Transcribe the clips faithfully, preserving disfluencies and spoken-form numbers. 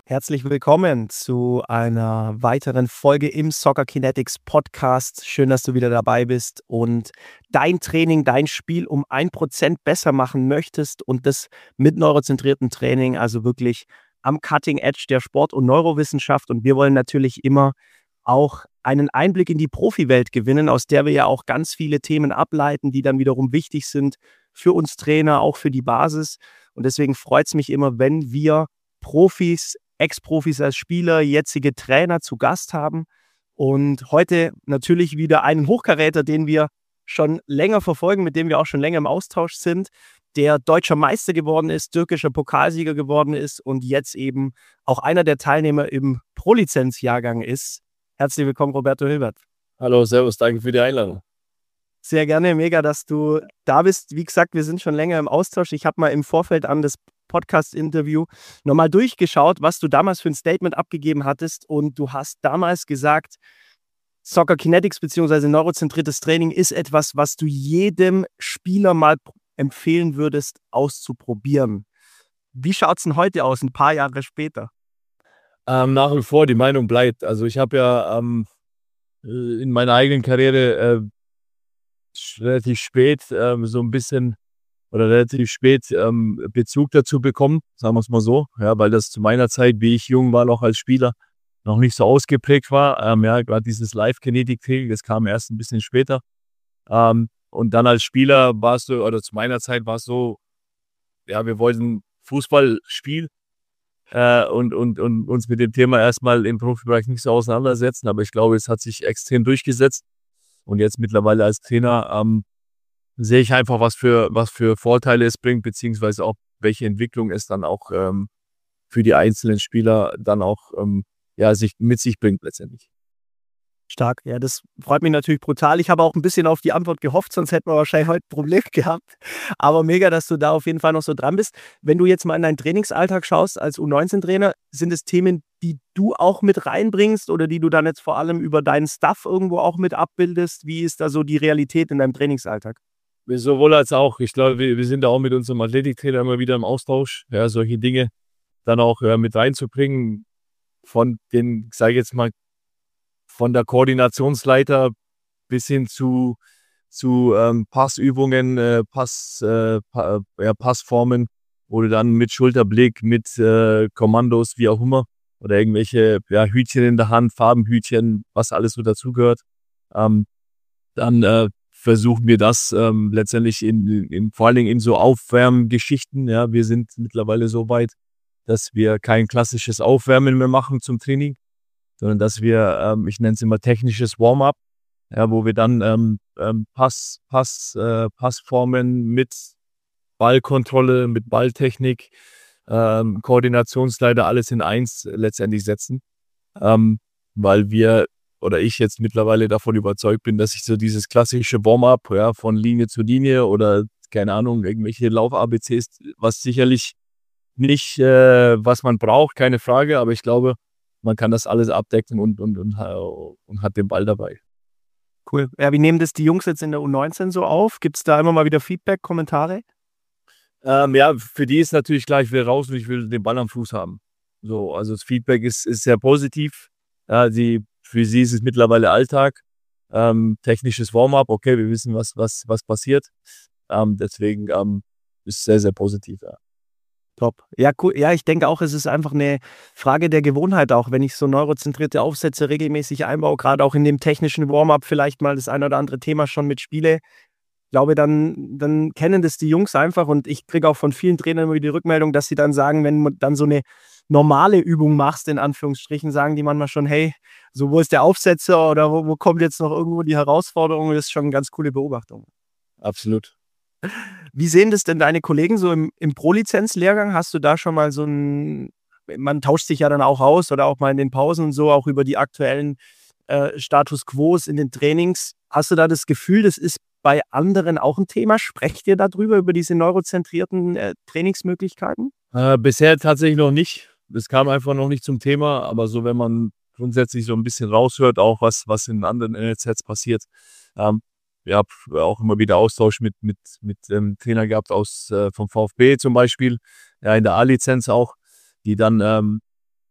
Herzlich willkommen zu einer weiteren Folge im Soccer Kinetics Podcast. Schön, dass du wieder dabei bist und dein Training, dein Spiel um ein Prozent besser machen möchtest und das mit neurozentriertem Training, also wirklich am Cutting Edge der Sport- und Neurowissenschaft. Und wir wollen natürlich immer auch einen Einblick in die Profiwelt gewinnen, aus der wir ja auch ganz viele Themen ableiten, die dann wiederum wichtig sind für uns Trainer, auch für die Basis. Und deswegen freut es mich immer, wenn wir Profis, Ex-Profis als Spieler, jetzige Trainer zu Gast haben. Und heute natürlich wieder einen Hochkaräter, den wir schon länger verfolgen, mit dem wir auch schon länger im Austausch sind, der deutscher Meister geworden ist, türkischer Pokalsieger geworden ist und jetzt eben auch einer der Teilnehmer im Pro-Lizenz-Jahrgang ist. Herzlich willkommen, Roberto Hilbert. Hallo, servus, danke für die Einladung. Sehr gerne, mega, dass du da bist. Wie gesagt, wir sind schon länger im Austausch. Ich habe mal im Vorfeld an das Podcast-Interview nochmal durchgeschaut, was du damals für ein Statement abgegeben hattest. Und du hast damals gesagt, Soccer Kinetics bzw. neurozentriertes Training ist etwas, was du jedem Spieler mal empfehlen würdest, auszuprobieren. Wie schaut es denn heute aus, ein paar Jahre später? Ähm, nach wie vor, die Meinung bleibt. Also ich habe ja ähm, in meiner eigenen Karriere äh, relativ spät ähm, so ein bisschen oder relativ spät ähm, Bezug dazu bekommen, sagen wir es mal so, ja, weil das zu meiner Zeit, wie ich jung war, noch als Spieler, noch nicht so ausgeprägt war. Ähm, ja, gerade dieses Live-Kinetik-Training, das kam erst ein bisschen später. Ähm, und dann als Spieler war es so, oder zu meiner Zeit war es so, ja, wir wollten Fußball spielen äh, und, und, und uns mit dem Thema erstmal im Profibereich nicht so auseinandersetzen. Aber ich glaube, es hat sich extrem durchgesetzt. Und jetzt mittlerweile als Trainer ähm, sehe ich einfach, was für, was für Vorteile es bringt, beziehungsweise auch welche Entwicklung es dann auch ähm, für die einzelnen Spieler dann auch ähm, ja, sich mit sich bringt letztendlich. Stark, ja, das freut mich natürlich brutal. Ich habe auch ein bisschen auf die Antwort gehofft, sonst hätten wir wahrscheinlich heute ein Problem gehabt. Aber mega, dass du da auf jeden Fall noch so dran bist. Wenn du jetzt mal in deinen Trainingsalltag schaust als U neunzehn Trainer, sind es Themen, die du auch mit reinbringst oder die du dann jetzt vor allem über deinen Staff irgendwo auch mit abbildest? Wie ist da so die Realität in deinem Trainingsalltag? Sowohl als auch. Ich glaube, wir, wir sind da auch mit unserem Athletiktrainer immer wieder im Austausch, ja, solche Dinge dann auch ja, mit reinzubringen. Von den, sage ich jetzt mal, von der Koordinationsleiter bis hin zu, zu ähm, Passübungen, äh, Pass, äh, pa ja, Passformen, wo du dann mit Schulterblick, mit äh, Kommandos, wie auch immer, oder irgendwelche ja, Hütchen in der Hand, Farbenhütchen, was alles so dazugehört, ähm, dann äh, versuchen wir das ähm, letztendlich in, in, vor allen Dingen in so Aufwärmgeschichten. Ja, wir sind mittlerweile so weit, dass wir kein klassisches Aufwärmen mehr machen zum Training, sondern dass wir, ähm, ich nenne es immer technisches Warm-up, ja, wo wir dann ähm, ähm, Pass, Pass, äh, Passformen mit Ballkontrolle, mit Balltechnik, ähm, Koordinationsleiter, alles in eins letztendlich setzen, ähm, weil wir oder ich jetzt mittlerweile davon überzeugt bin, dass ich so dieses klassische Warm-up, ja, von Linie zu Linie oder keine Ahnung, irgendwelche Lauf-A B Cs, was sicherlich nicht, äh, was man braucht, keine Frage, aber ich glaube, man kann das alles abdecken und, und, und, und hat den Ball dabei. Cool. Ja, wie nehmen das die Jungs jetzt in der U neunzehn so auf? Gibt es da immer mal wieder Feedback, Kommentare? Ähm, ja, für die ist natürlich klar, ich will raus und ich will den Ball am Fuß haben. So, also das Feedback ist, ist sehr positiv. Ja, die, für sie ist es mittlerweile Alltag. Ähm, technisches Warm-up, okay, wir wissen, was, was, was passiert. Ähm, deswegen ähm, ist es sehr, sehr positiv. Ja. Top. Ja, cool. Ja, ich denke auch, es ist einfach eine Frage der Gewohnheit auch, wenn ich so neurozentrierte Aufsätze regelmäßig einbaue, gerade auch in dem technischen Warm-up vielleicht mal das ein oder andere Thema schon mitspiele. Ich glaube, dann, dann kennen das die Jungs einfach und ich kriege auch von vielen Trainern immer die Rückmeldung, dass sie dann sagen, wenn du dann so eine normale Übung machst, in Anführungsstrichen, sagen die manchmal schon, hey, so wo ist der Aufsetzer oder wo, wo kommt jetzt noch irgendwo die Herausforderung? Das ist schon eine ganz coole Beobachtung. Absolut. Wie sehen das denn deine Kollegen so im, im Pro-Lizenz-Lehrgang? Hast du da schon mal so ein, man tauscht sich ja dann auch aus oder auch mal in den Pausen und so, auch über die aktuellen äh, Status Quos in den Trainings. Hast du da das Gefühl, das ist bei anderen auch ein Thema? Sprecht ihr darüber, über diese neurozentrierten äh, Trainingsmöglichkeiten? Äh, bisher tatsächlich noch nicht. Es kam einfach noch nicht zum Thema, aber so, wenn man grundsätzlich so ein bisschen raushört, auch was, was in anderen N L Zs passiert, ähm, ich habe auch immer wieder Austausch mit, mit, mit ähm, Trainern gehabt aus, äh, vom VfB zum Beispiel, ja, in der A-Lizenz auch, die dann ähm,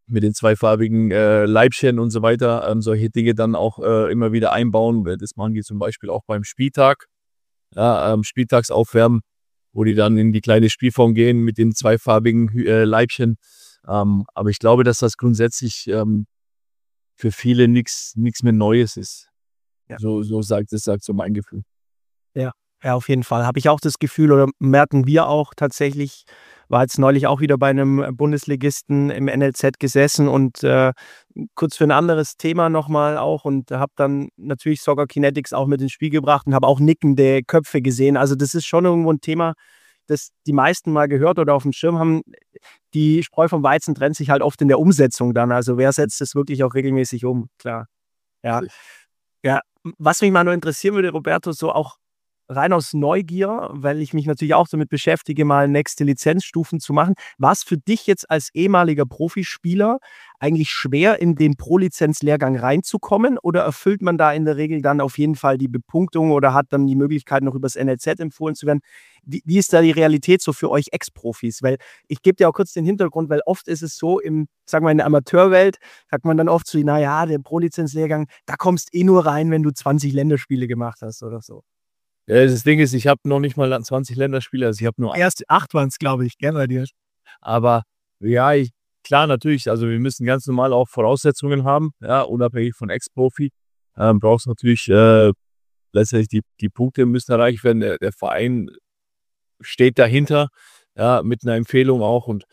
mit den zweifarbigen äh, Leibchen und so weiter, ähm, solche Dinge dann auch äh, immer wieder einbauen. Das machen die zum Beispiel auch beim Spieltag, ja, ähm, Spieltagsaufwärmen, wo die dann in die kleine Spielform gehen mit den zweifarbigen äh, Leibchen. Ähm, aber ich glaube, dass das grundsätzlich ähm, für viele nichts nichts mehr Neues ist. Ja. So, so sagt das sagt so mein Gefühl. Ja, ja, auf jeden Fall. Habe ich auch das Gefühl oder merken wir auch tatsächlich. War jetzt neulich auch wieder bei einem Bundesligisten im N L Z gesessen und äh, kurz für ein anderes Thema nochmal auch und habe dann natürlich Soccer Kinetics auch mit ins Spiel gebracht und habe auch nickende Köpfe gesehen. Also das ist schon irgendwo ein Thema, das die meisten mal gehört oder auf dem Schirm haben. Die Spreu vom Weizen trennt sich halt oft in der Umsetzung dann. Also wer setzt das wirklich auch regelmäßig um? Klar. Ja. Ja, was mich mal nur interessieren würde, Roberto, so auch rein aus Neugier, weil ich mich natürlich auch damit beschäftige, mal nächste Lizenzstufen zu machen. War es für dich jetzt als ehemaliger Profispieler eigentlich schwer, in den Pro-Lizenz-Lehrgang reinzukommen oder erfüllt man da in der Regel dann auf jeden Fall die Bepunktung oder hat dann die Möglichkeit, noch übers N L Z empfohlen zu werden? Wie, wie ist da die Realität so für euch Ex-Profis? Weil ich gebe dir auch kurz den Hintergrund, weil oft ist es so, im, sagen wir in der Amateurwelt, sagt man dann oft so, naja, der Pro-Lizenz-Lehrgang, da kommst eh nur rein, wenn du zwanzig Länderspiele gemacht hast oder so. Ja, das Ding ist, ich habe noch nicht mal zwanzig Länderspiele, also ich habe nur Erst acht waren es, glaube ich, gell, bei dir. Aber ja, ich, klar, natürlich, also wir müssen ganz normal auch Voraussetzungen haben, ja, unabhängig von Ex-Profi. Ähm, brauchst natürlich äh, letztendlich die, die Punkte müssen erreicht werden. Der, der Verein steht dahinter, ja, mit einer Empfehlung auch und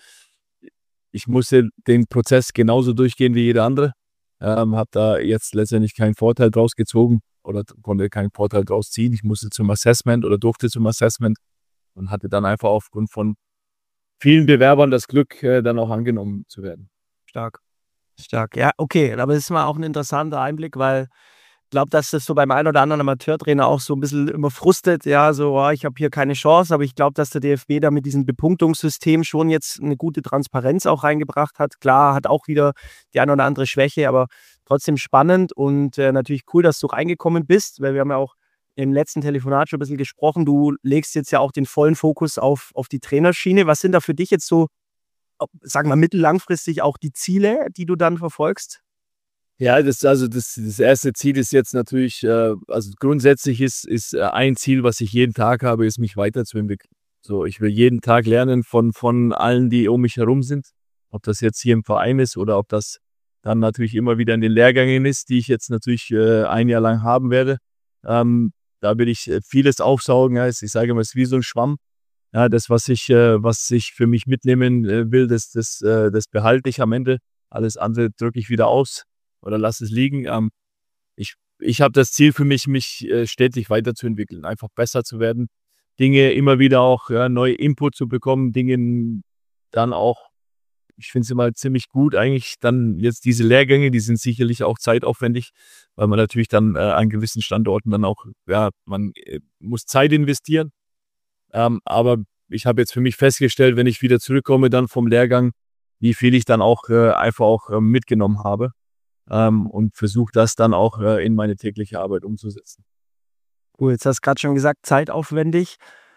ich musste den Prozess genauso durchgehen wie jeder andere. Ähm, habe da jetzt letztendlich keinen Vorteil draus gezogen oder konnte keinen Vorteil draus ziehen. Ich musste zum Assessment oder durfte zum Assessment und hatte dann einfach aufgrund von vielen Bewerbern das Glück, äh, dann auch angenommen zu werden. Stark. Stark. Ja, okay, aber das ist mal auch ein interessanter Einblick, weil ich glaube, dass das so beim einen oder anderen Amateurtrainer auch so ein bisschen immer frustet, ja, so, oh, ich habe hier keine Chance, aber ich glaube, dass der D F B da mit diesem Bepunktungssystem schon jetzt eine gute Transparenz auch reingebracht hat. Klar, hat auch wieder die eine oder andere Schwäche, aber trotzdem spannend und äh, natürlich cool, dass du reingekommen bist, weil wir haben ja auch im letzten Telefonat schon ein bisschen gesprochen. Du legst jetzt ja auch den vollen Fokus auf, auf die Trainerschiene. Was sind da für dich jetzt so, sagen wir mittellangfristig auch die Ziele, die du dann verfolgst? Ja, das also das das erste Ziel ist jetzt natürlich, äh also grundsätzlich ist ist, äh, ein Ziel, was ich jeden Tag habe, ist, mich weiterzuentwickeln. So, ich will jeden Tag lernen von von allen, die um mich herum sind. Ob das jetzt hier im Verein ist oder ob das dann natürlich immer wieder in den Lehrgängen ist, die ich jetzt natürlich, äh, ein Jahr lang haben werde. Ähm, da will ich, äh, vieles aufsaugen. Ja, ich sage immer, es ist wie so ein Schwamm. Ja, das, was ich äh, was ich für mich mitnehmen, äh, will, das das, äh das behalte ich am Ende. Alles andere drücke ich wieder aus oder lasse es liegen. Ähm, ich ich habe das Ziel für mich, mich, äh, stetig weiterzuentwickeln, einfach besser zu werden, Dinge immer wieder auch, ja, neue Input zu bekommen, Dingen dann auch ich finde es immer ziemlich gut eigentlich dann jetzt diese Lehrgänge, die sind sicherlich auch zeitaufwendig, weil man natürlich dann, äh, an gewissen Standorten dann auch ja, man, äh, muss Zeit investieren. Ähm, aber ich habe jetzt für mich festgestellt, wenn ich wieder zurückkomme dann vom Lehrgang, wie viel ich dann auch, äh, einfach auch, ähm, mitgenommen habe, ähm, und versuche das dann auch, äh, in meine tägliche Arbeit umzusetzen. Cool, jetzt hast du gerade schon gesagt, zeitaufwendig.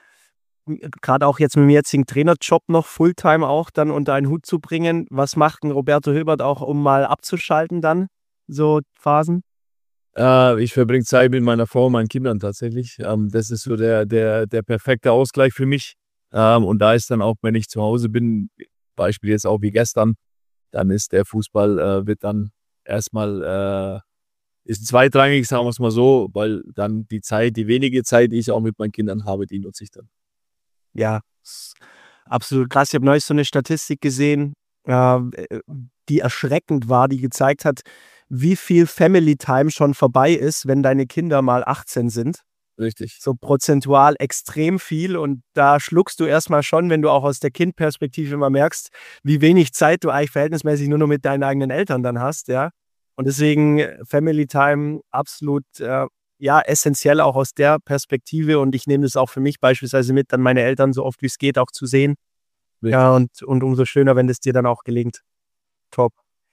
Gerade auch jetzt mit dem jetzigen Trainerjob noch Fulltime auch dann unter einen Hut zu bringen. Was macht 'n Roberto Hilbert auch, um mal abzuschalten dann, so Phasen? Äh, ich verbringe Zeit mit meiner Frau und meinen Kindern tatsächlich. Ähm, das ist so der der der perfekte Ausgleich für mich. Ähm, und da ist dann auch, wenn ich zu Hause bin, Beispiel jetzt auch wie gestern, dann ist der Fußball, äh, wird dann erstmal äh, ist zweitrangig, sagen wir es mal so, weil dann die Zeit die wenige Zeit, die ich auch mit meinen Kindern habe, die nutze ich dann. Ja, ist absolut krass. Ich habe neulich so eine Statistik gesehen, ähm, äh, die erschreckend war, die gezeigt hat, wie viel Family Time schon vorbei ist, wenn deine Kinder mal achtzehn sind. Richtig. So prozentual extrem viel und da schluckst du erst mal schon, wenn du auch aus der Kindperspektive mal merkst, wie wenig Zeit du eigentlich verhältnismäßig nur noch mit deinen eigenen Eltern dann hast, ja. Und deswegen äh, Family Time absolut, äh, ja, essenziell auch aus der Perspektive und ich nehme das auch für mich beispielsweise mit, dann meine Eltern so oft wie es geht auch zu sehen. Richtig. Ja, und und umso schöner, wenn das dir dann auch gelingt. Top.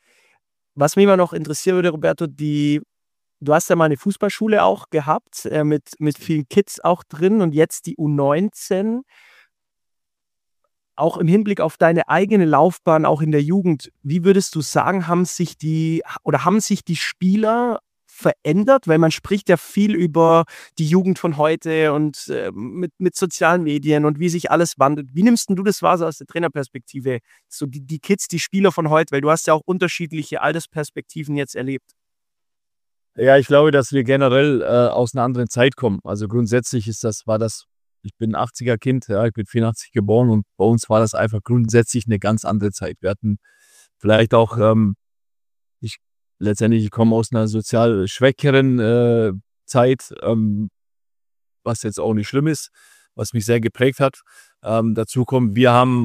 Was mich immer noch interessieren würde, Roberto, die du hast ja mal eine Fußballschule auch gehabt, äh, mit mit vielen Kids auch drin und jetzt die U neunzehn. auch im Hinblick auf deine eigene Laufbahn, auch in der Jugend, wie würdest du sagen, haben sich die oder haben sich die Spieler verändert? Weil man spricht ja viel über die Jugend von heute und äh, mit, mit sozialen Medien und wie sich alles wandelt. Wie nimmst denn du das wahr so aus der Trainerperspektive? So die, die Kids, die Spieler von heute, weil du hast ja auch unterschiedliche Altersperspektiven jetzt erlebt. Ja, ich glaube, dass wir generell äh, aus einer anderen Zeit kommen. Also grundsätzlich ist das, war das, ich bin ein achtziger-Kind, ja, ich bin vierundachtzig geboren und bei uns war das einfach grundsätzlich eine ganz andere Zeit. Wir hatten vielleicht auch, ähm, ich letztendlich, ich komme aus einer sozial schwächeren äh, Zeit, ähm, was jetzt auch nicht schlimm ist, was mich sehr geprägt hat. Ähm, dazu kommt, wir haben,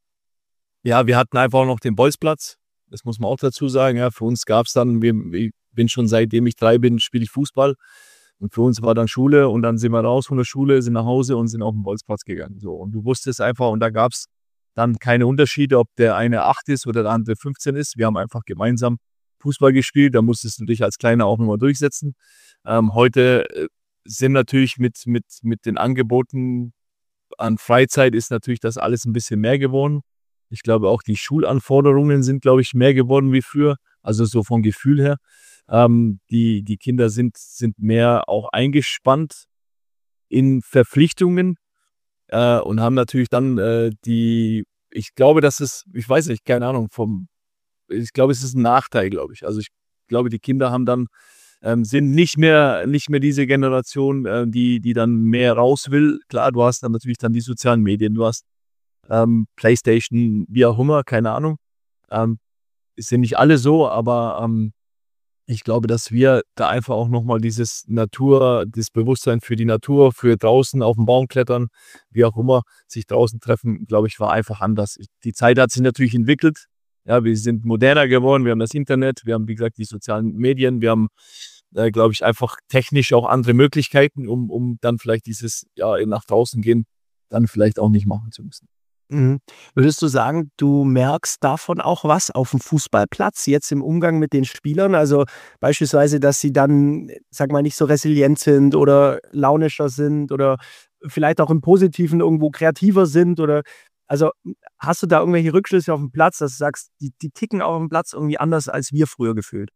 ja, wir hatten einfach auch noch den Bolzplatz. Das muss man auch dazu sagen. Ja, für uns gab es dann, wir, ich bin schon seitdem ich drei bin, spiele ich Fußball. Und für uns war dann Schule und dann sind wir raus von der Schule, sind nach Hause und sind auf den Bolzplatz gegangen. So. Und du wusstest einfach, und da gab es dann keine Unterschiede, ob der eine acht ist oder der andere fünfzehn ist. Wir haben einfach gemeinsam Fußball gespielt. Da musstest du dich als Kleiner auch nochmal durchsetzen. Ähm, heute äh, sind natürlich mit, mit, mit den Angeboten an Freizeit ist natürlich das alles ein bisschen mehr geworden. Ich glaube auch die Schulanforderungen sind, glaube ich, mehr geworden wie früher. Also so vom Gefühl her. Ähm, die, die Kinder sind, sind mehr auch eingespannt in Verpflichtungen äh, und haben natürlich dann äh, die, ich glaube, dass es, ich weiß nicht, keine Ahnung, vom, ich glaube, es ist ein Nachteil, glaube ich. Also ich glaube, die Kinder haben dann, ähm, sind nicht mehr, nicht mehr diese Generation, äh, die, die dann mehr raus will. Klar, du hast dann natürlich dann die sozialen Medien, du hast ähm, PlayStation, wie auch immer, keine Ahnung. Ähm, es sind nicht alle so, aber ähm, ich glaube, dass wir da einfach auch nochmal dieses Natur, das Bewusstsein für die Natur, für draußen auf den Baum klettern, wie auch immer, sich draußen treffen, glaube ich, war einfach anders. Die Zeit hat sich natürlich entwickelt. Ja, wir sind moderner geworden, wir haben das Internet, wir haben, wie gesagt, die sozialen Medien, wir haben, äh, glaube ich, einfach technisch auch andere Möglichkeiten, um, um dann vielleicht dieses, ja, nach draußen gehen, dann vielleicht auch nicht machen zu müssen. Mhm. Würdest du sagen, du merkst davon auch was auf dem Fußballplatz, jetzt im Umgang mit den Spielern? Also beispielsweise, dass sie dann, sag mal, nicht so resilient sind oder launischer sind oder vielleicht auch im Positiven irgendwo kreativer sind oder also hast du da irgendwelche Rückschlüsse auf dem Platz, dass du sagst, die, die ticken auf dem Platz irgendwie anders als wir früher gefühlt?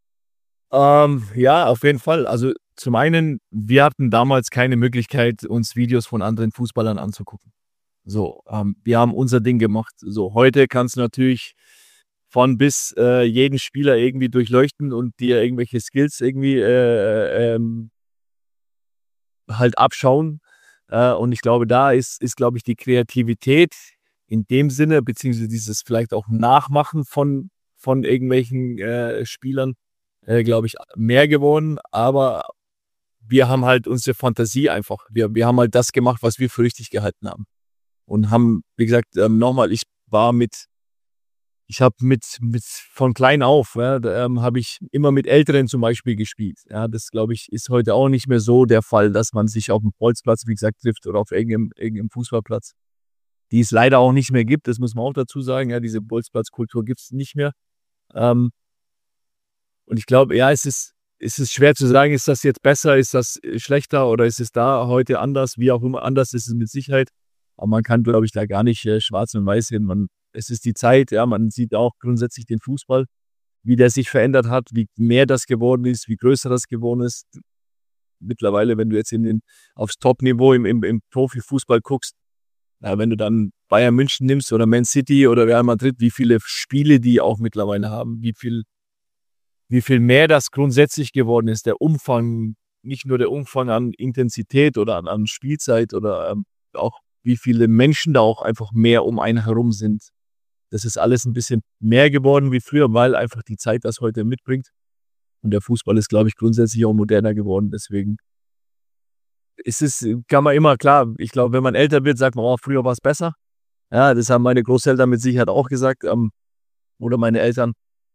Ähm, ja, auf jeden Fall. Also zum einen, wir hatten damals keine Möglichkeit, uns Videos von anderen Fußballern anzugucken. So, ähm, wir haben unser Ding gemacht. So, heute kannst du natürlich von bis äh, jeden Spieler irgendwie durchleuchten und dir irgendwelche Skills irgendwie äh, ähm, halt abschauen. Äh, und ich glaube, da ist, ist, glaube ich, die Kreativität in dem Sinne, beziehungsweise dieses vielleicht auch Nachmachen von, von irgendwelchen äh, Spielern, äh, glaube ich, mehr geworden. Aber wir haben halt unsere Fantasie einfach. Wir, wir haben halt das gemacht, was wir für richtig gehalten haben. Und haben, wie gesagt, ähm, nochmal, ich war mit, ich habe mit, mit von klein auf, ja, da, ähm, habe ich immer mit Älteren zum Beispiel gespielt. Ja, das, glaube ich, ist heute auch nicht mehr so der Fall, dass man sich auf dem Bolzplatz, wie gesagt, trifft oder auf irgendeinem, irgendeinem Fußballplatz, die es leider auch nicht mehr gibt. Das muss man auch dazu sagen. Ja, diese Bolzplatzkultur gibt es nicht mehr. Ähm, und ich glaube, ja, es ist, es ist schwer zu sagen, ist das jetzt besser, ist das schlechter oder ist es da heute anders, wie auch immer anders ist es mit Sicherheit. Aber man kann, glaube ich, da gar nicht äh, schwarz und weiß sehen. Man, es ist die Zeit, ja, man sieht auch grundsätzlich den Fußball, wie der sich verändert hat, wie mehr das geworden ist, wie größer das geworden ist. Mittlerweile, wenn du jetzt in den, aufs Top-Niveau im, im, im Profifußball guckst, na, wenn du dann Bayern München nimmst oder Man City oder Real Madrid, wie viele Spiele die auch mittlerweile haben, wie viel, wie viel mehr das grundsätzlich geworden ist, der Umfang, nicht nur der Umfang an Intensität oder an, an Spielzeit oder ähm, auch wie viele Menschen da auch einfach mehr um einen herum sind. Das ist alles ein bisschen mehr geworden wie früher, weil einfach die Zeit das heute mitbringt. Und der Fußball ist, glaube ich, grundsätzlich auch moderner geworden. Deswegen ist es, kann man immer, klar, ich glaube, wenn man älter wird, sagt man, oh, früher war es besser. Ja, das haben meine Großeltern mit Sicherheit auch gesagt, ähm, oder meine Eltern.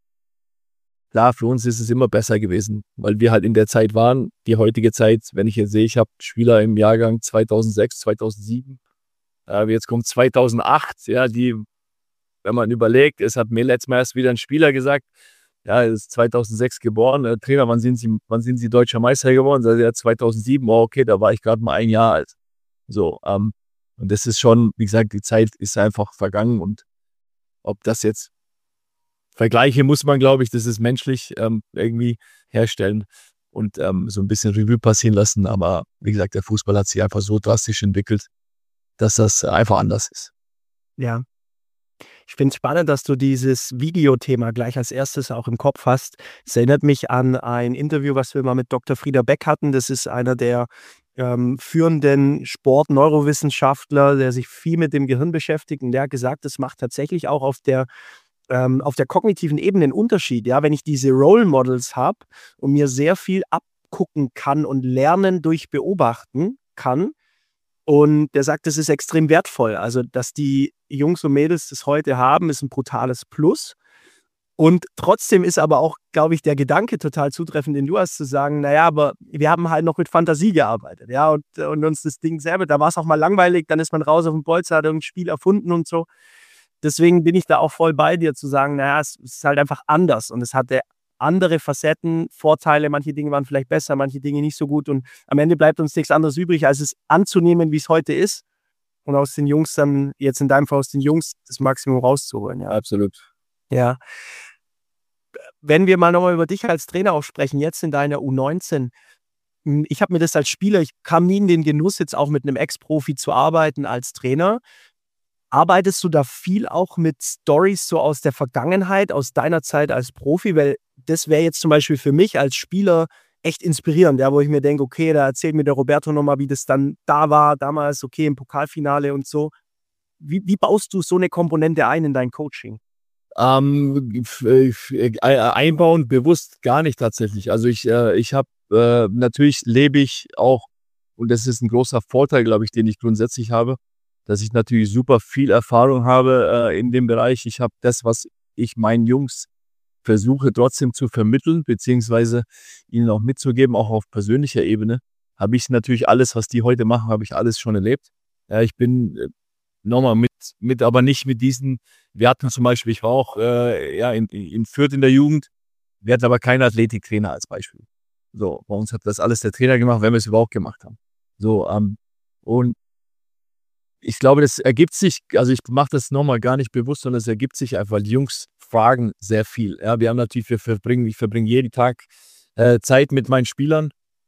Klar, für uns ist es immer besser gewesen, weil wir halt in der Zeit waren. Die heutige Zeit, wenn ich jetzt sehe, ich habe Spieler im Jahrgang zweitausendsechs, zweitausendsieben, äh, jetzt kommt zweitausendacht, ja, die, wenn man überlegt, es hat mir letztes Mal erst wieder ein Spieler gesagt, ja, er ist zweitausendsechs geboren, äh, Trainer, wann sind Sie, wann sind Sie deutscher Meister geworden? Also, ja, zweitausendsieben, oh, okay, da war ich gerade mal ein Jahr alt. So, ähm, Und das ist schon, wie gesagt, die Zeit ist einfach vergangen und ob das jetzt Vergleiche muss man, glaube ich, das ist menschlich ähm, irgendwie herstellen und ähm, so ein bisschen Revue passieren lassen. Aber wie gesagt, der Fußball hat sich einfach so drastisch entwickelt, dass das einfach anders ist. Ja. Ich finde es spannend, dass du dieses Videothema gleich als erstes auch im Kopf hast. Es erinnert mich an ein Interview, was wir mal mit Doktor Frieder Beck hatten. Das ist einer der ähm, führenden Sport-Neurowissenschaftler, der sich viel mit dem Gehirn beschäftigt. Und der hat gesagt, das macht tatsächlich auch auf der, ähm, auf der kognitiven Ebene einen Unterschied. Ja? Wenn ich diese Role Models habe und mir sehr viel abgucken kann und lernen durch Beobachten kann, und der sagt, das ist extrem wertvoll. Also, dass die Jungs und Mädels das heute haben, ist ein brutales Plus. Und trotzdem ist aber auch, glaube ich, der Gedanke total zutreffend, den du hast, zu sagen: „Naja, aber wir haben halt noch mit Fantasie gearbeitet, ja, und und uns das Ding selber da war es auch mal langweilig, dann ist man raus auf 'n Bolzplatz, hat irgend 'n Spiel erfunden und so.“ Deswegen bin ich da auch voll bei dir, zu sagen: „Naja, es ist halt einfach anders und es hatte andere Facetten, Vorteile. Manche Dinge waren vielleicht besser, manche Dinge nicht so gut und am Ende bleibt uns nichts anderes übrig, als es anzunehmen, wie es heute ist und aus den Jungs dann jetzt in deinem Fall aus den Jungs das Maximum rauszuholen“, ja. Absolut. Ja. Wenn wir mal noch mal über dich als Trainer auch sprechen, jetzt in deiner U neunzehn. Hm, ich habe mir das als Spieler ich kam nie in den Genuss, jetzt auch mit 'nem Ex-Profi zu arbeiten als Trainer. Arbeitest du da viel auch mit Storys so aus der Vergangenheit, aus deiner Zeit als Profi? Weil das wäre jetzt zum Beispiel für mich als Spieler echt inspirierend, ja, wo ich mir denke: „Okay, da erzählt mir der Roberto noch mal, wie das dann da war damals, okay, im Pokalfinale und so.“ Wie wie baust du so 'ne Komponente ein in dein Coaching? Ähm, f äh, f äh, ei einbauen bewusst gar nicht tatsächlich. Also, ich äh, ich habe äh, natürlich lebe ich auch und das ist 'n großer Vorteil, glaube ich, den ich grundsätzlich habe, dass ich natürlich super viel Erfahrung habe, äh, in dem Bereich. Ich habe das, was ich meinen Jungs versuche trotzdem zu vermitteln, beziehungsweise ihnen auch mitzugeben, auch auf persönlicher Ebene, habe ich natürlich alles, was die heute machen, habe ich alles schon erlebt. Ja, ich bin, äh, noch mal mit mit aber nicht mit diesen wir hatten zum Beispiel ich war auch, äh, ja, in in Fürth in der Jugend. Wir hatten aber keinen Athletiktrainer als Beispiel. So, bei uns hat das alles der Trainer gemacht, wenn wir's überhaupt gemacht haben. So, ähm, und ich glaube, das ergibt sich also, ich mache das noch mal gar nicht bewusst, sondern es ergibt sich einfach, weil die Jungs fragen sehr viel. Ja, wir haben natürlich wir verbringen ich verbringe jeden Tag, äh, Zeit mit meinen Spielern.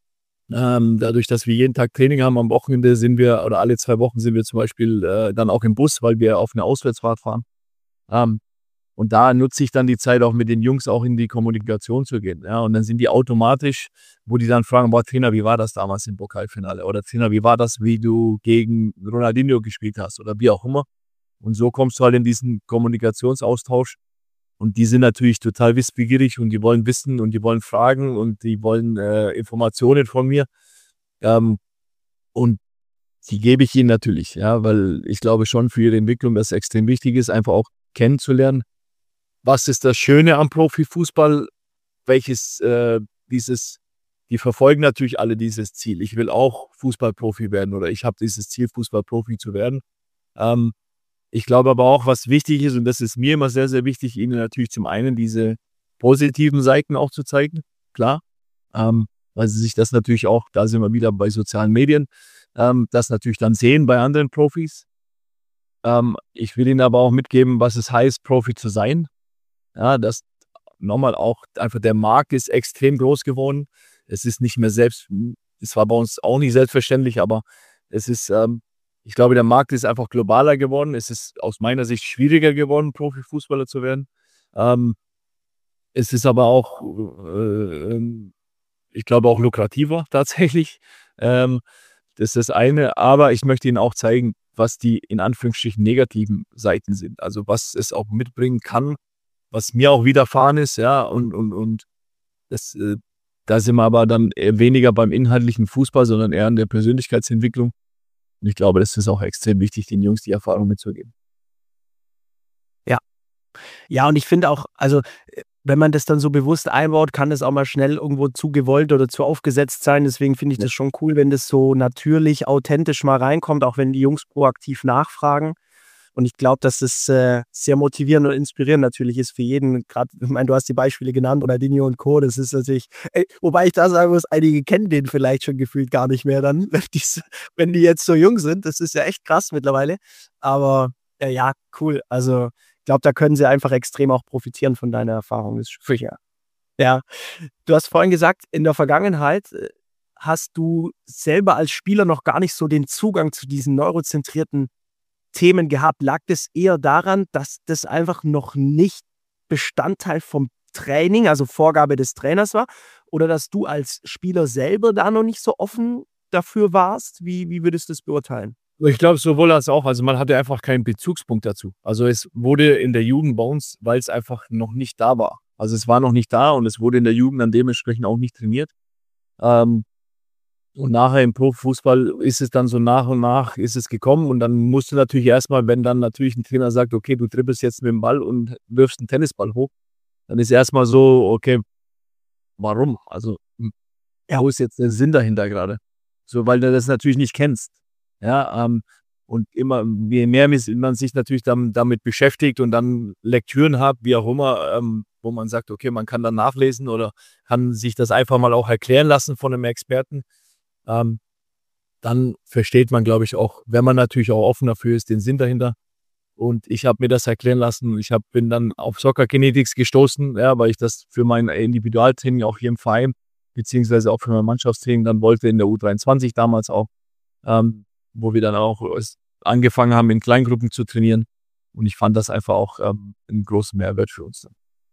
Ähm, dadurch, dass wir jeden Tag Training haben, am Wochenende sind wir oder alle zwei Wochen sind wir zum Beispiel, äh, dann auch im Bus, weil wir auf 'ne Auswärtsfahrt fahren. Ähm, und da nutze ich dann die Zeit auch mit den Jungs auch in die Kommunikation zu gehen, ja? Und dann sind die automatisch wo die dann fragen: „Boah, Trainer, wie war das damals im Pokalfinale?“ Oder: „Trainer, wie war das, wie du gegen Ronaldinho gespielt hast?“ Oder wie auch immer. Und so kommst du halt in diesen Kommunikationsaustausch. Und die sind natürlich total wissbegierig und die wollen wissen und die wollen fragen und die wollen, äh, Informationen von mir. Ähm, und die gebe ich ihnen natürlich, ja, weil ich glaube schon für ihre Entwicklung, dass es extrem wichtig ist, einfach auch kennenzulernen. Was ist das Schöne am Profifußball? Welches, äh, dieses die verfolgen natürlich alle dieses Ziel. Ich will auch Fußballprofi werden oder ich habe dieses Ziel, Fußballprofi zu werden. Ähm, ich glaube aber auch, was wichtig ist, und das ist mir immer sehr, sehr wichtig, ihnen natürlich zum einen diese positiven Seiten auch zu zeigen, klar. Ähm, weil sie sich das natürlich auch da sind wir wieder bei sozialen Medien, ähm, das natürlich dann sehen bei anderen Profis. Ähm, ich will ihnen aber auch mitgeben, was es heißt, Profi zu sein. Ja, das noch mal auch einfach der Markt ist extrem groß geworden. Es ist nicht mehr selbst es war bei uns auch nicht selbstverständlich, aber es ist, ähm ich glaube, der Markt ist einfach globaler geworden. Es ist aus meiner Sicht schwieriger geworden, Profifußballer zu werden. Ähm, es ist aber auch, äh, ähm, ich glaube auch lukrativer tatsächlich. Ähm, das ist das eine, aber ich möchte ihnen auch zeigen, was die in Anführungsstrichen negativen Seiten sind. Also, was es auch mitbringen kann, was mir auch widerfahren ist, ja, und und und das, äh da sind wir aber dann eher weniger beim inhaltlichen Fußball, sondern eher an der Persönlichkeitsentwicklung. Und ich glaube, das ist auch extrem wichtig, den Jungs die Erfahrung mitzugeben. Ja. Ja, und ich finde auch, also, äh, wenn man das dann so bewusst einbaut, kann das auch mal schnell irgendwo zu gewollt oder zu aufgesetzt sein. Deswegen finde ich Ja. das schon cool, wenn das so natürlich, authentisch mal reinkommt, auch wenn die Jungs proaktiv nachfragen. Und ich glaube, dass es äh, sehr motivierend und inspirierend natürlich ist für jeden. Gerade, ich meine, du hast die Beispiele genannt, Ronaldinho und Co. Das ist natürlich, ey, wobei ich da sagen muss, einige kennen den vielleicht schon gefühlt gar nicht mehr dann, wenn die, s- wenn die jetzt so jung sind. Das ist ja echt krass mittlerweile. Aber äh, ja, cool. Also ich glaube, da können sie einfach extrem auch profitieren von deiner Erfahrung. Das ist sicher. Ja, du hast vorhin gesagt, in der Vergangenheit äh, hast du selber als Spieler noch gar nicht so den Zugang zu diesen neurozentrierten Themen gehabt. Lag das eher daran, dass das einfach noch nicht Bestandteil vom Training, also Vorgabe des Trainers war? Oder dass du als Spieler selber da noch nicht so offen dafür warst? Wie, wie würdest du das beurteilen? Ich glaube, sowohl als auch. Also man hatte einfach keinen Bezugspunkt dazu. Also es wurde in der Jugend bei uns, weil es einfach noch nicht da war. Also es war noch nicht da und es wurde in der Jugend dann dementsprechend auch nicht trainiert. Ähm, und nachher im Profifußball ist es dann so nach und nach ist es gekommen und dann musst du natürlich erstmal, wenn dann natürlich ein Trainer sagt, okay, du dribbelst jetzt mit dem Ball und wirfst einen Tennisball hoch, dann ist erstmal so, okay, warum? Also hm, Ja. wo ist jetzt der Sinn dahinter gerade? So, weil du das natürlich nicht kennst. Ja, ähm, und immer, je mehr mis- man sich natürlich dann, damit beschäftigt und dann Lektüren hat, wie auch immer, ähm, wo man sagt, okay, man kann dann nachlesen oder kann sich das einfach mal auch erklären lassen von einem Experten, ähm, dann versteht man, glaube ich, auch, wenn man natürlich auch offen dafür ist, den Sinn dahinter. Und ich habe mir das erklären lassen. Ich hab, bin dann auf Soccer Kinetics gestoßen, ja, weil ich das für mein Individualtraining auch hier im Verein, beziehungsweise auch für mein Mannschaftstraining dann wollte in der U dreiundzwanzig damals auch, ähm, wo wir dann auch es angefangen haben, in Kleingruppen zu trainieren. Und ich fand das einfach auch ähm, einen großen Mehrwert für uns.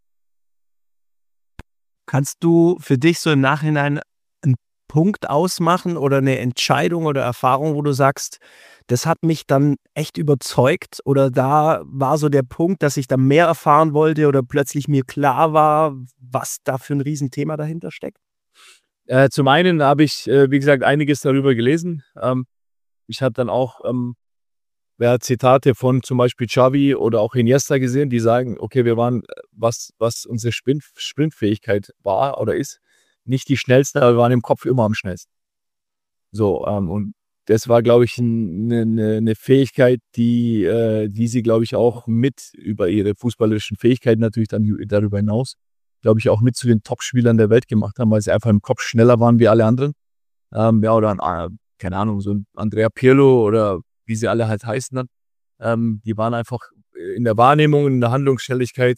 Kannst du für dich so im Nachhinein einen Punkt ausmachen oder eine Entscheidung oder Erfahrung, wo du sagst, das hat mich dann echt überzeugt oder da war so der Punkt, dass ich da mehr erfahren wollte oder plötzlich mir klar war, was da für ein Riesenthema dahinter steckt? Äh, zum einen habe ich, äh, wie gesagt, einiges darüber gelesen. Ähm, ich habe dann auch ähm, ja, Zitate von zum Beispiel Xavi oder auch Iniesta gesehen, die sagen, okay, wir waren, äh, was, was unsere Sprint, Sprintfähigkeit war oder ist, nicht die schnellste, aber wir waren im Kopf immer am schnellsten. So, ähm, und das war, glaube ich, eine ne, ne Fähigkeit, die, äh, die sie, glaube ich, auch mit über ihre fußballerischen Fähigkeiten natürlich dann ju- darüber hinaus, glaube ich, auch mit zu den Top-Spielern der Welt gemacht haben, weil sie einfach im Kopf schneller waren wie alle anderen. Ähm, ja, oder ein, äh, keine Ahnung, so ein Andrea Pirlo oder wie sie alle halt heißen dann. Ähm, die waren einfach in der Wahrnehmung, in der Handlungsschnelligkeit,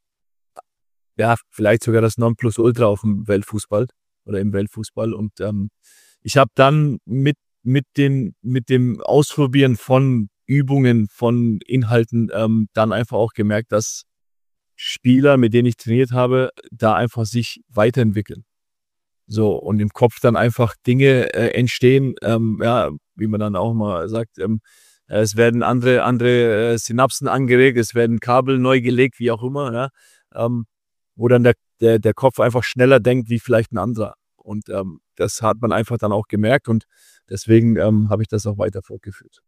ja, vielleicht sogar das Nonplusultra auf dem Weltfußball oder im Weltfußball. Und ähm, ich habe dann mit, mit, den, mit dem Ausprobieren von Übungen, von Inhalten ähm, dann einfach auch gemerkt, dass Spieler, mit denen ich trainiert habe, da einfach sich weiterentwickeln. So, und im Kopf dann einfach Dinge äh, entstehen, ähm, ja, wie man dann auch mal sagt, ähm, äh, es werden andere, andere äh, Synapsen angeregt, es werden Kabel neu gelegt, wie auch immer, ja, ähm, wo dann der, der, der Kopf einfach schneller denkt wie vielleicht ein anderer. Und ähm, das hat man einfach dann auch gemerkt und deswegen ähm, habe ich das auch weiter fortgeführt.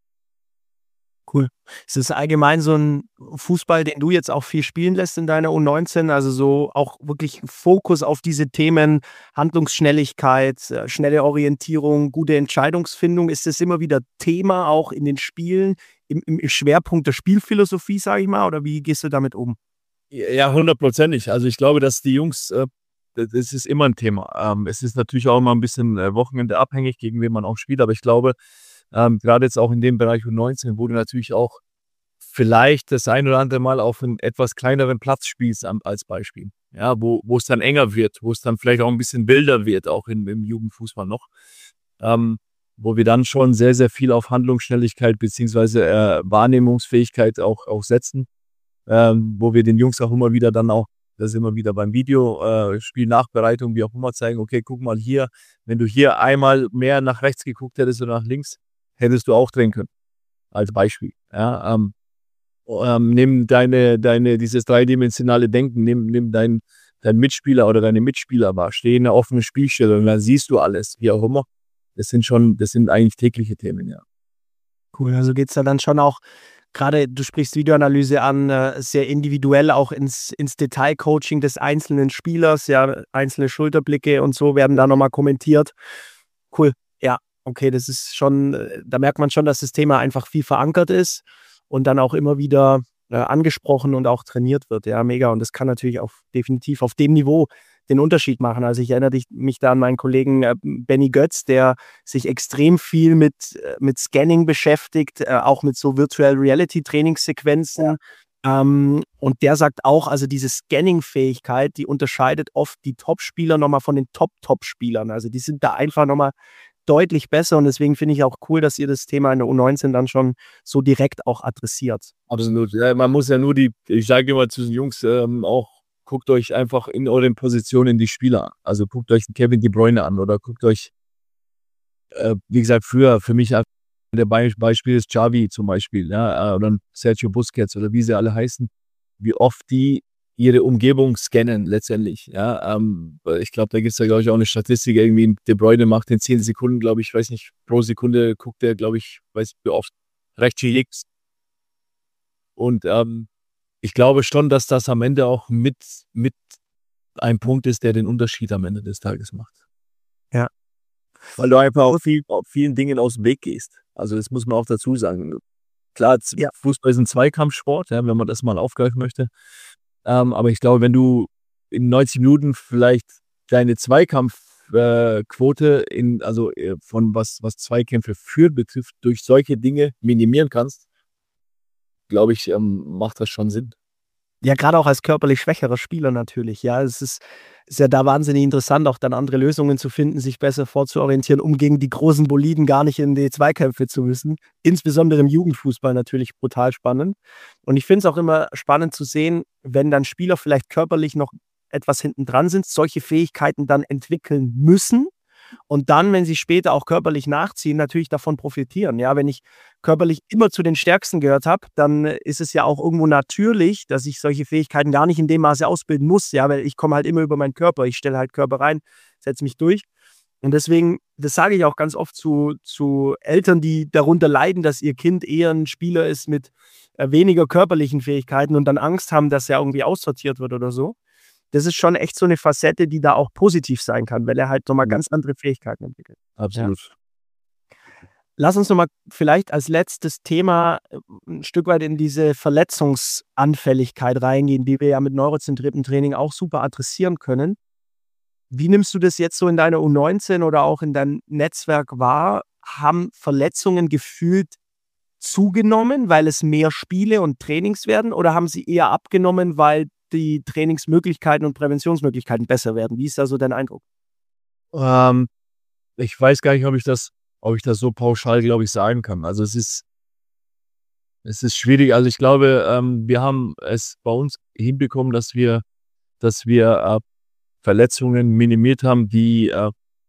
Cool. Ist es allgemein so ein Fußball, den du jetzt auch viel spielen lässt in deiner U neunzehn? Also, so auch wirklich Fokus auf diese Themen, Handlungsschnelligkeit, äh, schnelle Orientierung, gute Entscheidungsfindung. Ist das immer wieder Thema auch in den Spielen, im im Schwerpunkt der Spielphilosophie, sage ich mal, oder wie gehst du damit um? Ja, hundertprozentig. Also ich glaube, dass die Jungs, äh, d das ist immer ein Thema. Ähm, es ist natürlich auch immer ein bisschen, äh, Wochenende abhängig, gegen wen man auch spielt, aber ich glaube, ähm, grade jetzt auch in dem Bereich U neunzehn, wo du natürlich auch vielleicht das ein oder andere Mal auf 'n etwas kleineren Platz spielst am als Beispiel. Ja, wo wo es dann enger wird, wo es dann vielleicht auch ein bisschen wilder wird, auch im im Jugendfußball noch. Ähm, wo wir dann schon sehr, sehr viel auf Handlungsschnelligkeit beziehungsweise, äh, Wahrnehmungsfähigkeit auch auch setzen, ähm, wo wir den Jungs auch immer wieder dann auch da sind wir wieder beim Video, äh, Spielnachbereitung, wie auch immer, zeigen: „Okay, guck mal hier, wenn du hier einmal mehr nach rechts geguckt hättest oder nach links, hättest du auch drehen können“, als Beispiel, ja, ähm. Ähm, nimm deine deine dieses dreidimensionale Denken, nimm nimm deinen deinen Mitspieler oder deine Mitspieler wahr. Steh in 'ner offenen Spielstellung, und dann siehst du alles, wie auch immer. Das sind schon das sind eigentlich tägliche Themen, ja. Cool, also geht's da dann schon auch gerade, du sprichst Videoanalyse an, äh, sehr individuell auch ins ins Detailcoaching des einzelnen Spielers, ja, einzelne Schulterblicke und so werden da noch mal kommentiert. Cool, ja, okay, das ist schon äh, da merkt man schon, dass das Thema einfach viel verankert ist und dann auch immer wieder äh, angesprochen und auch trainiert wird. Ja, mega. Und das kann natürlich auch definitiv auf dem Niveau den Unterschied machen. Also ich erinnere dich, mich da an meinen Kollegen äh, Benny Götz, der sich extrem viel mit, äh, mit Scanning beschäftigt, äh, auch mit so Virtual Reality Trainingssequenzen. Ähm, und der sagt auch, also diese Scanning-Fähigkeit, die unterscheidet oft die Top-Spieler nochmal von den Top-Top-Spielern. Also die sind da einfach nochmal deutlich besser und deswegen finde ich auch cool, dass ihr das Thema in der U neunzehn dann schon so direkt auch adressiert. Absolut. Ja, man muss ja nur die, ich sage immer zu den Jungs ähm, auch, guckt euch einfach in euren Positionen die Spieler an. Also guckt euch Kevin De Bruyne an oder guckt euch, äh, wie gesagt, früher für mich der Be Beispiel ist Xavi zum Beispiel, ja, oder Sergio Busquets oder wie sie alle heißen, wie oft die ihre Umgebung scannen letztendlich. Ja, ähm, ich glaube, da gibt es ja, glaube ich, auch eine Statistik, irgendwie De Bruyne macht in zehn Sekunden, glaube ich, weiß nicht, pro Sekunde guckt er, glaube ich, weiß wie oft, rechts wie links. Und ähm, ich glaube schon, dass das am Ende auch mit, mit ein Punkt ist, der den Unterschied am Ende des Tages macht. Ja. Weil du einfach auch viel, auf vielen Dingen aus dem Weg gehst. Also das muss man auch dazu sagen. Klar, Ja. Fußball ist ein Zweikampfsport, ja, wenn man das mal aufgreifen möchte. Ähm, aber ich glaube, wenn du in neunzig Minuten vielleicht deine Zweikampfquote äh, in, also äh, von was, was Zweikämpfe führt betrifft, durch solche Dinge minimieren kannst, glaube ich, ähm, macht das schon Sinn. Ja, gerade auch als körperlich schwächerer Spieler natürlich. Ja, es ist, ist ja da wahnsinnig interessant, auch dann andere Lösungen zu finden, sich besser vorzuorientieren, um gegen die großen Boliden gar nicht in die Zweikämpfe zu müssen. Insbesondere im Jugendfußball natürlich brutal spannend. Und ich finde es auch immer spannend zu sehen, wenn dann Spieler vielleicht körperlich noch etwas hinten dran sind, solche Fähigkeiten dann entwickeln müssen. Und dann, wenn sie später auch körperlich nachziehen, natürlich davon profitieren. Ja, wenn ich körperlich immer zu den Stärksten gehört habe, dann ist es ja auch irgendwo natürlich, dass ich solche Fähigkeiten gar nicht in dem Maße ausbilden muss, ja, weil ich komme halt immer über meinen Körper. Ich stelle halt Körper rein, setze mich durch. Und deswegen, das sage ich auch ganz oft zu, zu Eltern, die darunter leiden, dass ihr Kind eher ein Spieler ist mit äh, weniger körperlichen Fähigkeiten und dann Angst haben, dass er irgendwie aussortiert wird oder so. Das ist schon echt so eine Facette, die da auch positiv sein kann, weil er halt nochmal ganz andere Fähigkeiten entwickelt. Absolut. Ja. Lass uns nochmal vielleicht als letztes Thema äh, ein Stück weit in diese Verletzungsanfälligkeit reingehen, die wir ja mit neurozentriertem Training auch super adressieren können. Wie nimmst du das jetzt so in deiner U neunzehn oder auch in deinem Netzwerk wahr? Haben Verletzungen gefühlt zugenommen, weil es mehr Spiele und Trainings werden, oder haben sie eher abgenommen, weil die Trainingsmöglichkeiten und Präventionsmöglichkeiten besser werden? Wie ist da so dein Eindruck? Ähm, ich weiß gar nicht, ob ich das, ob ich das so pauschal, glaube ich, sagen kann. Also es ist, es ist schwierig. Also ich glaube, ähm, wir haben es bei uns hinbekommen, dass wir, dass wir äh, Verletzungen minimiert haben, die, äh,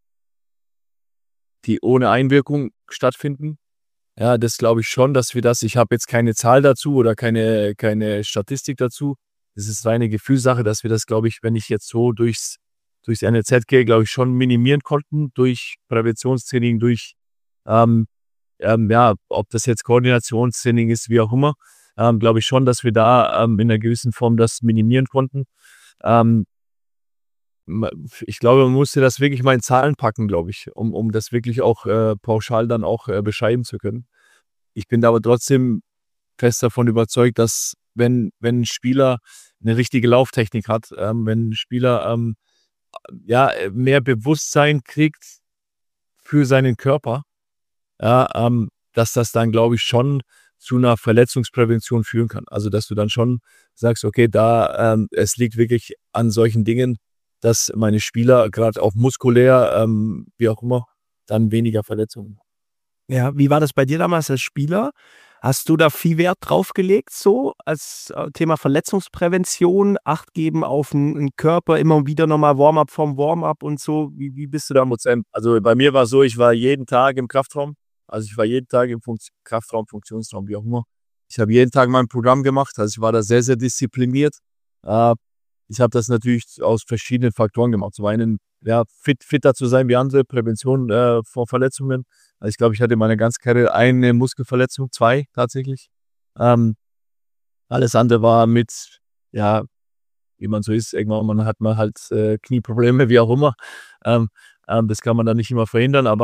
die ohne Einwirkung stattfinden. Ja, das glaube ich schon, dass wir das, ich habe jetzt keine Zahl dazu oder keine, keine Statistik dazu. Das ist reine Gefühlssache, dass wir das, glaube ich, wenn ich jetzt so durchs, durchs N L Z gehe, glaube ich, schon minimieren konnten durch Präventionstraining, durch, ähm, ähm, ja, ob das jetzt Koordinationstraining ist, wie auch immer, ähm, glaube ich schon, dass wir da ähm, in einer gewissen Form das minimieren konnten. Ähm, ich glaube, man musste das wirklich mal in Zahlen packen, glaube ich, um, um das wirklich auch äh, pauschal dann auch äh, beschreiben zu können. Ich bin da aber trotzdem fest davon überzeugt, dass wenn, wenn ein Spieler eine richtige Lauftechnik hat, ähm, wenn ein Spieler ähm, ja, mehr Bewusstsein kriegt für seinen Körper, ja, ähm, dass das dann, glaube ich, schon zu einer Verletzungsprävention führen kann. Also, dass du dann schon sagst, okay, da ähm, es liegt wirklich an solchen Dingen, dass meine Spieler gerade auch muskulär, ähm, wie auch immer, dann weniger Verletzungen. Ja, wie war das bei dir damals als Spieler? Hast du da viel Wert drauf gelegt, so als äh, Thema Verletzungsprävention, Acht geben auf den, den Körper, immer wieder nochmal Warm-up vom Warm-up und so? Wie, wie bist du da? Also bei mir war es so, ich war jeden Tag im Kraftraum. Also ich war jeden Tag im Funkt- Kraftraum, Funktionsraum, wie auch immer. Ich habe jeden Tag mein Programm gemacht. Also ich war da sehr, sehr diszipliniert. Äh, ich habe das natürlich aus verschiedenen Faktoren gemacht. Zum einen, ja, fit, fitter zu sein wie andere, Prävention äh, vor Verletzungen. Also ich glaube, ich hatte meine ganze Karriere eine Muskelverletzung, zwei tatsächlich. Ähm, alles andere war mit, ja, wie man so ist, irgendwann man hat man halt äh, Knieprobleme, wie auch immer. Ähm, ähm, das kann man dann nicht immer verhindern, aber ich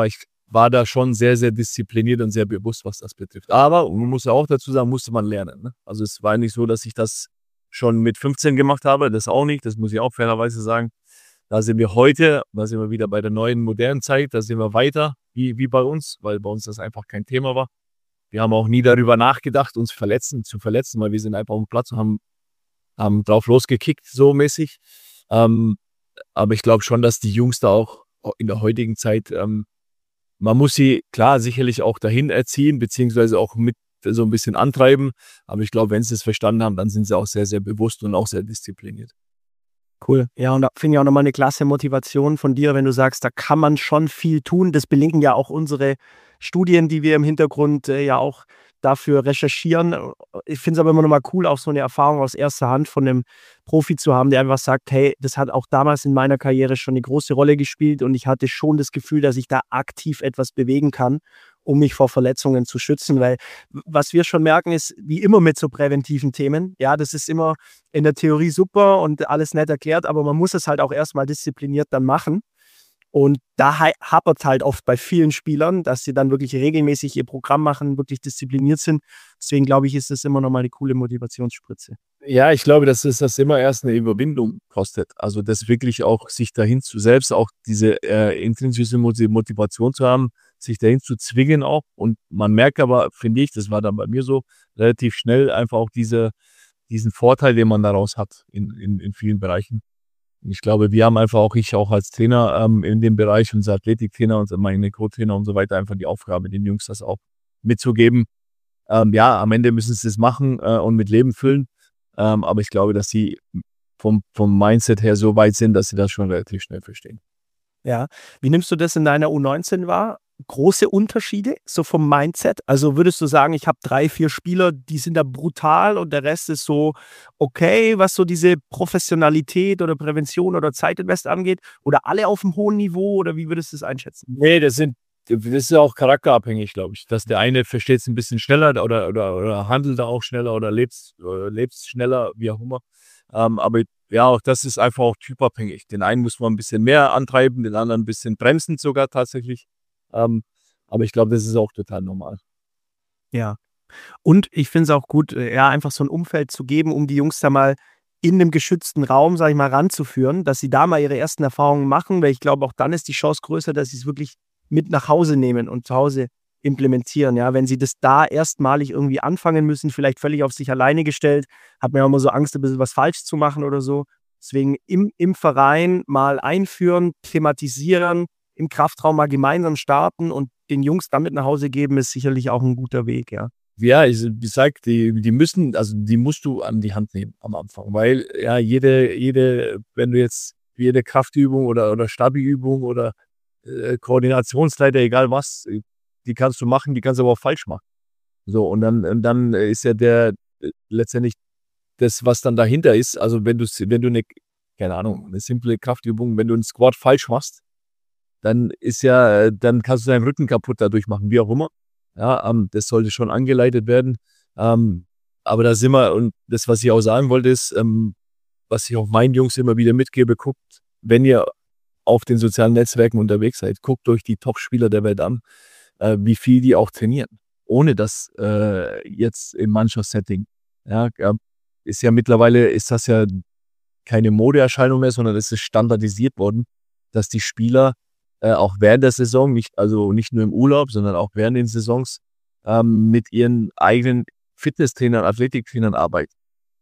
war da schon sehr, sehr diszipliniert und sehr bewusst, was das betrifft. Aber, man muss ja auch dazu sagen, musste man lernen. Ne? Also es war nicht so, dass ich das schon mit fünfzehn gemacht habe, das auch nicht, das muss ich auch fairerweise sagen. Da sind wir heute, da sind wir wieder bei der neuen, modernen Zeit, da sind wir weiter, wie, wie bei uns, weil bei uns das einfach kein Thema war. Wir haben auch nie darüber nachgedacht, uns verletzen, zu verletzen, weil wir sind einfach auf dem Platz und haben, haben drauf losgekickt, so mäßig. Ähm, aber ich glaube schon, dass die Jungs da auch in der heutigen Zeit, ähm, man muss sie, klar, sicherlich auch dahin erziehen, beziehungsweise auch mit so ein bisschen antreiben. Aber ich glaube, wenn sie es verstanden haben, dann sind sie auch sehr, sehr bewusst und auch sehr diszipliniert. Cool. Ja, und da finde ich auch nochmal eine klasse Motivation von dir, wenn du sagst, da kann man schon viel tun. Das belegen ja auch unsere Studien, die wir im Hintergrund äh, ja auch dafür recherchieren. Ich finde es aber immer noch mal cool, auch so eine Erfahrung aus erster Hand von einem Profi zu haben, der einfach sagt, hey, das hat auch damals in meiner Karriere schon eine große Rolle gespielt und ich hatte schon das Gefühl, dass ich da aktiv etwas bewegen kann, um mich vor Verletzungen zu schützen, weil was wir schon merken ist, wie immer mit so präventiven Themen, ja, das ist immer in der Theorie super und alles nett erklärt, aber man muss es halt auch erstmal diszipliniert dann machen. Und da hapert es halt oft bei vielen Spielern, dass sie dann wirklich regelmäßig ihr Programm machen, wirklich diszipliniert sind. Deswegen glaube ich, ist das immer noch mal eine coole Motivationsspritze. Ja, ich glaube, dass es das immer erst eine Überwindung kostet. Also das wirklich auch sich dahin zu selbst auch diese äh, intrinsische Motivation zu haben, sich dahin zu zwingen auch. Und man merkt aber, finde ich, das war dann bei mir so, relativ schnell einfach auch diese, diesen Vorteil, den man daraus hat in, in, in vielen Bereichen. Ich glaube, wir haben einfach auch, ich auch als Trainer ähm, in dem Bereich, unser Athletiktrainer und meine Co-Trainer und so weiter, einfach die Aufgabe, den Jungs das auch mitzugeben. Ähm, ja, am Ende müssen sie es machen äh, und mit Leben füllen. Ähm, aber ich glaube, dass sie vom, vom Mindset her so weit sind, dass sie das schon relativ schnell verstehen. Ja. Wie nimmst du das in deiner U neunzehn wahr? Große Unterschiede, so vom Mindset? Also würdest du sagen, ich habe drei, vier Spieler, die sind da brutal und der Rest ist so okay, was so diese Professionalität oder Prävention oder Zeitinvest angeht? Oder alle auf einem hohen Niveau oder wie würdest du das einschätzen? Nee, das sind, das ist auch charakterabhängig, glaube ich. Dass der eine versteht es ein bisschen schneller oder, oder, oder handelt da auch schneller oder lebt lebt schneller, wie auch immer. Ähm, aber ja, auch das ist einfach auch typabhängig. Den einen muss man ein bisschen mehr antreiben, den anderen ein bisschen bremsen sogar tatsächlich. Ähm, aber ich glaube, das ist auch total normal. Ja. Und ich finde es auch gut, äh, ja, einfach so ein Umfeld zu geben, um die Jungs da mal in 'nem geschützten Raum, sage ich mal, ranzuführen, dass sie da mal ihre ersten Erfahrungen machen, weil ich glaube, auch dann ist die Chance größer, dass sie's wirklich mit nach Hause nehmen und zu Hause implementieren, ja? Wenn sie das da erstmalig irgendwie anfangen müssen, vielleicht völlig auf sich alleine gestellt, hat man ja immer so Angst, 'n bisschen was falsch zu machen oder so. Deswegen im im Verein mal einführen, thematisieren, im Kraftraum mal gemeinsam starten und den Jungs dann mit nach Hause geben, ist sicherlich auch 'n guter Weg, ja. Ja, ich, wie gesagt, die, die müssen, also die musst du an die Hand nehmen am Anfang, weil ja jede, jede, wenn du jetzt jede Kraftübung oder, oder Stabi-Übung oder äh, Koordinationsleiter, egal was, äh, die kannst du machen, die kannst du aber auch falsch machen. So, und dann, und dann ist ja der äh, letztendlich das, was dann dahinter ist, also wenn du, wenn du eine, keine Ahnung, eine simple Kraftübung, wenn du einen Squat falsch machst, dann ist ja, äh, dann kannst du deinen Rücken kaputt dadurch machen, wie auch immer. Ja, ähm, das sollte schon angeleitet werden. Ähm, aber da sind wir, und das, was ich auch sagen wollte, ist, ähm, was ich auch meinen Jungs immer wieder mitgebe, guckt, wenn ihr auf den sozialen Netzwerken unterwegs seid, guckt euch die Top-Spieler der Welt an, äh, wie viel die auch trainieren. Ohne das äh, jetzt im Mannschaftssetting. Ja, äh, ist ja mittlerweile, ist das ja keine Modeerscheinung mehr, sondern es ist standardisiert worden, dass die Spieler äh, auch während der Saison, nicht, also nicht nur im Urlaub, sondern auch während den Saisons ähm, mit ihren eigenen Fitnesstrainern, Athletiktrainern arbeiten.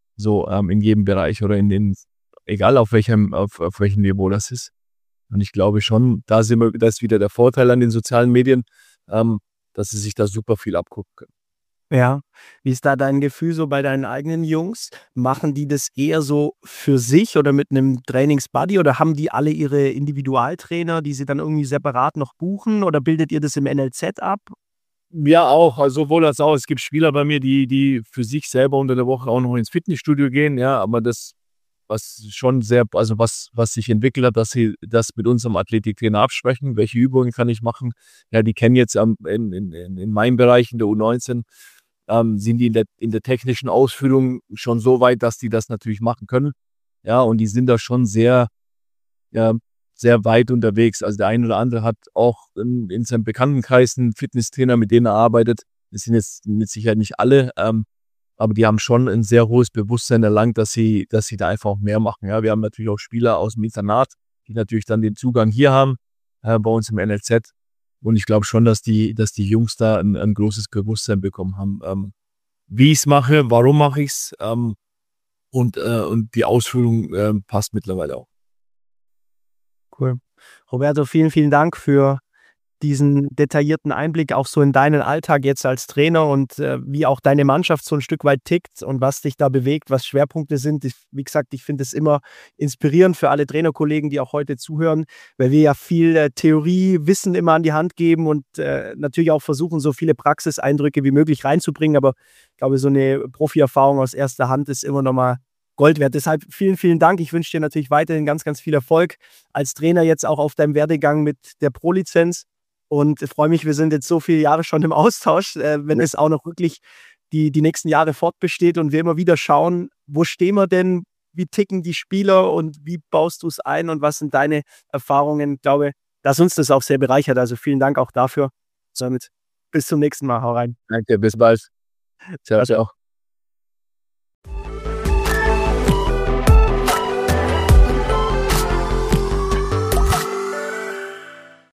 So ähm, in jedem Bereich oder in den, egal auf welchem, auf, auf welchem Niveau das ist. Und ich glaube schon, da sind wir, das ist wieder der Vorteil an den sozialen Medien, ähm, dass sie sich da super viel abgucken können. Ja. Wie ist da dein Gefühl so bei deinen eigenen Jungs? Machen die das eher so für sich oder mit 'nem Trainingsbuddy oder haben die alle ihre Individualtrainer, die sie dann irgendwie separat noch buchen oder bildet ihr das im N L Z ab? Ja, auch, also sowohl als auch. Es gibt Spieler bei mir, die, die für sich selber unter der Woche auch noch ins Fitnessstudio gehen, ja, aber das, was schon sehr, also was, was sich entwickelt hat, dass sie das mit unserem Athletiktrainer absprechen, welche Übungen kann ich machen. Ja, die kennen jetzt am, in, in, in in meinem Bereich in der U neunzehn, ähm, sind die in der, in der technischen Ausführung schon so weit, dass die das natürlich machen können. Ja, und die sind da schon sehr, ja, sehr weit unterwegs. Also der eine oder andere hat auch in, in seinem Bekanntenkreis einen Fitnesstrainer, mit denen er arbeitet. Das sind jetzt mit Sicherheit nicht alle, ähm, aber die haben schon ein sehr hohes Bewusstsein erlangt, dass sie, dass sie da einfach auch mehr machen. Ja, wir haben natürlich auch Spieler aus dem Internat, die natürlich dann den Zugang hier haben, äh, bei uns im N L Z. Und ich glaube schon, dass die, dass die Jungs da ein, ein großes Bewusstsein bekommen haben, ähm, wie ich es mache, warum mache ich es, ähm, und, äh, und die Ausführung äh, passt mittlerweile auch. Cool. Roberto, vielen, vielen Dank für diesen detaillierten Einblick auch so in deinen Alltag jetzt als Trainer und äh, wie auch deine Mannschaft so ein Stück weit tickt und was dich da bewegt, was Schwerpunkte sind. Ich, wie gesagt, ich finde es immer inspirierend für alle Trainerkollegen, die auch heute zuhören, weil wir ja viel äh, Theorie, Wissen immer an die Hand geben und äh, natürlich auch versuchen, so viele Praxiseindrücke wie möglich reinzubringen. Aber ich glaube, so eine Profi-Erfahrung aus erster Hand ist immer noch mal Gold wert. Deshalb vielen, vielen Dank. Ich wünsche dir natürlich weiterhin ganz, ganz viel Erfolg als Trainer jetzt auch auf deinem Werdegang mit der Pro-Lizenz. Und ich freue mich, wir sind jetzt so viele Jahre schon im Austausch, äh, wenn es auch noch wirklich die, die nächsten Jahre fortbesteht und wir immer wieder schauen, wo stehen wir denn, wie ticken die Spieler und wie baust du es ein und was sind deine Erfahrungen? Ich glaube, dass uns das auch sehr bereichert. Also vielen Dank auch dafür. Somit bis zum nächsten Mal. Hau rein. Danke, bis bald. Ciao, ciao.